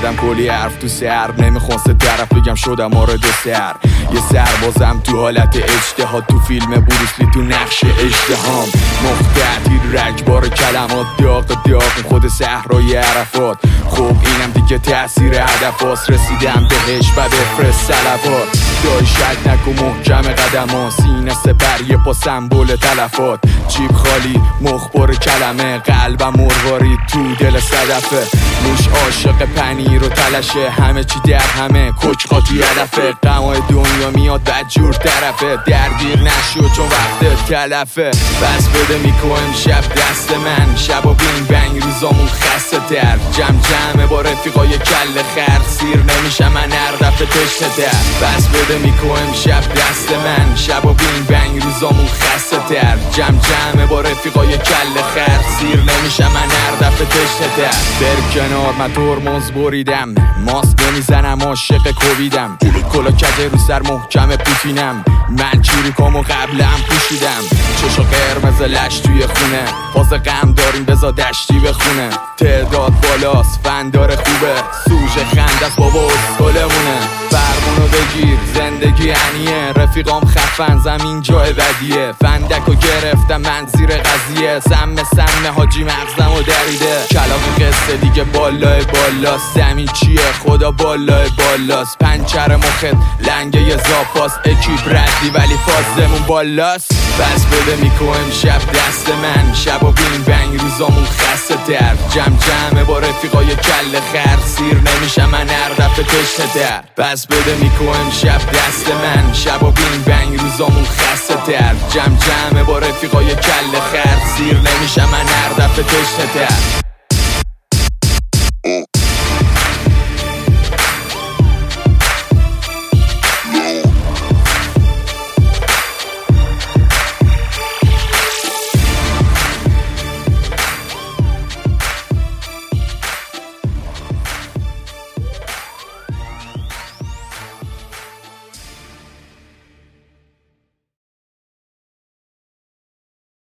کردم کلی حرف تو سر، نمیخواست طرف بگم شدم آرد سر. یه سربازم تو حالت اجتهاد، تو فیلم بروسلی تو نقش اجتهام. مختعطیر رگبار کلمات، داغ خود صحرای عرفات. خب اینم دیگه تأثیر هدف هاست، رسیدم بهش و بفرست سلوات. دای شد نکو محکم قدم، سینه سپر یه پا سمبول تلفات. جیب خالی مخبر کلمه، قلبم مرواری تو دل صدفه. موش عاشق پنیر و تلشه، همه چی در همه کچ قاطی هدفه. غمای دنیا میاد بدجور طرفه، درگیر نشو چون وقت تلفه. بس بده میکو امشب دست من، شبا بین بنگ روزامون خسته در. جمع با رفیقای کل خر، سیر نمیشم من هر دفعه تشنه در. بس بده میکو امشب دست من، شبا بین بنگ روزامون خسته در. جمع با رفیقای کل خر، سیر نمیشم من هر دفعه تشنه در. بر کنار من ترمز بریدم، ماسک نمیزنم عاشق کوبیدم. کلا کجه رو سر محکم پوتینم، من چیریکامو قبلم پوشیدم. چشا قرمز لش توی خونه، فاز غم داریم بزا دشتی بخونه. تعداد بالاست فندار خوبه، سوژه خندست بابا اسکلمونه. فرمونو بگیر زندگی عنیه، رفیقام خفن زمین جای بدیه. فندکو گرفتم من زیر قضیه، سم حاجی مغزم و دریده. کلاق قصه دیگه بالای بالاست، زمین چیه خدا بالای بالاست. پنچر مخت لنگه ی زاپاست، اکیپ ردی ولی فازمون بالاست. بس بده میکو امشب دست من، شبا بین بنگ روزامون خسته در. جمع با رفیقای کل خر، سیر نمیشم من هر دفعه تشنه در. بس بده میکو امشب دست من، شبا بین بنگ روزامون خسته در. جمع با رفیقای کل خر، سیر نمیشم من هر دفعه تشنه در.